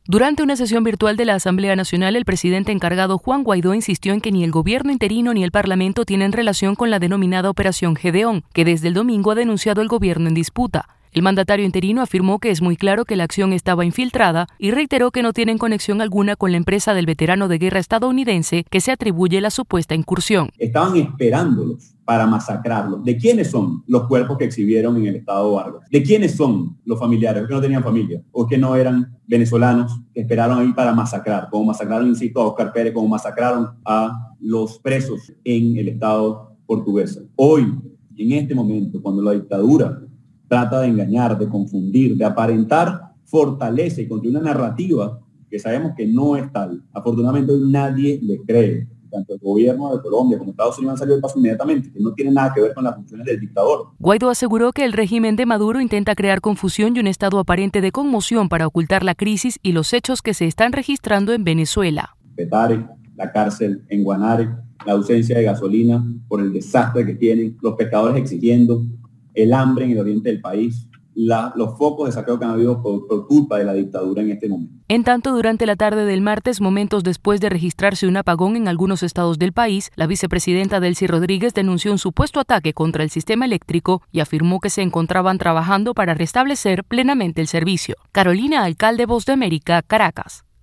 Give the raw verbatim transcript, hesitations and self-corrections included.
Durante una sesión virtual de la Asamblea Nacional, el presidente encargado Juan Guaidó insistió en que ni el gobierno interino ni el Parlamento tienen relación con la denominada Operación Gedeón, que desde el domingo ha denunciado el gobierno en disputa. El mandatario interino afirmó que es muy claro que la acción estaba infiltrada y reiteró que no tienen conexión alguna con la empresa del veterano de guerra estadounidense que se atribuye la supuesta incursión. Estaban esperándolos para masacrarlos. ¿De quiénes son los cuerpos que exhibieron en el estado Vargas? ¿De quiénes son los familiares que no tenían familia o que no eran venezolanos que esperaron ahí para masacrar? Como masacraron, insisto, a Oscar Pérez, como masacraron a los presos en el estado portugués. Hoy, en este momento, cuando la dictadura trata de engañar, de confundir, de aparentar fortaleza y construir una narrativa que sabemos que no es tal. Afortunadamente hoy nadie le cree. Tanto el gobierno de Colombia como Estados Unidos han salido del paso inmediatamente, que no tiene nada que ver con las funciones del dictador. Guaidó aseguró que el régimen de Maduro intenta crear confusión y un estado aparente de conmoción para ocultar la crisis y los hechos que se están registrando en Venezuela. Petare, la cárcel en Guanare, la ausencia de gasolina por el desastre que tienen, los pescadores exigiendo, el hambre en el oriente del país, la, los focos de saqueo que han habido por, por culpa de la dictadura en este momento. En tanto, durante la tarde del martes, momentos después de registrarse un apagón en algunos estados del país, la vicepresidenta Delcy Rodríguez denunció un supuesto ataque contra el sistema eléctrico y afirmó que se encontraban trabajando para restablecer plenamente el servicio. Carolina Alcalde, Voz de América, Caracas.